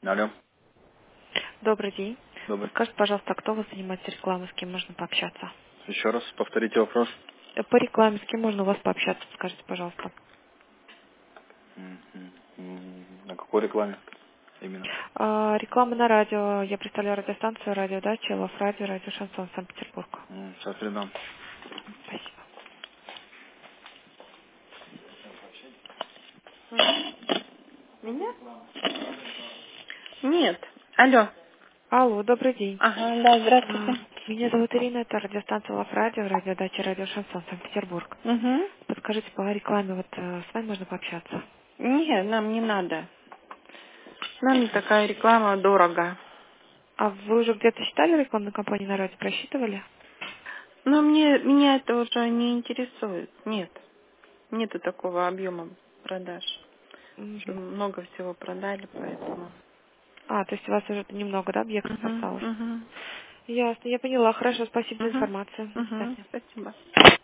Алло, Добрый день. добрый. Скажите, пожалуйста, кто у вас занимается рекламой, с кем можно пообщаться? Еще раз повторите вопрос. По рекламе, с кем можно у вас пообщаться, скажите, пожалуйста. На какой рекламе именно? Реклама на радио. Я представляю радиостанцию «Радиодача», «Лав Радио», «Радио Шансон», Санкт-Петербург. Сейчас передам. Спасибо. Меня? Нет. Алло. Алло, добрый день. Ага, да, здравствуйте. Меня зовут Ирина, это радиостанция «Лав Радио», «Радиодача», «Радио Шансон», Санкт-Петербург. Угу. Подскажите, по рекламе, с вами можно пообщаться? Нет, нам не надо. Нам такая реклама дорого. А вы уже где-то считали рекламную кампанию на радио, просчитывали? Но меня это уже не интересует. Нет. Нету такого объема продаж. Что Мгм. много всего продали, поэтому. То есть у вас уже немного, да, объектов Угу, осталось? угу, Ясно, я поняла. Хорошо, спасибо за угу, информацию. До угу. свидания. Спасибо.